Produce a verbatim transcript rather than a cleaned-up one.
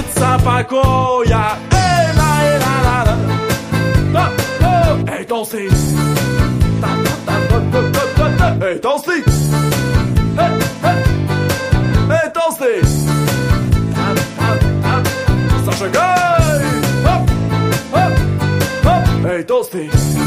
хочется покоя. Эй, ла, эй, ла, ла, ла. Эй, толстый. Эй, толстый. Эй, эй. Эй, толстый. Зажигай. Эй, толстый.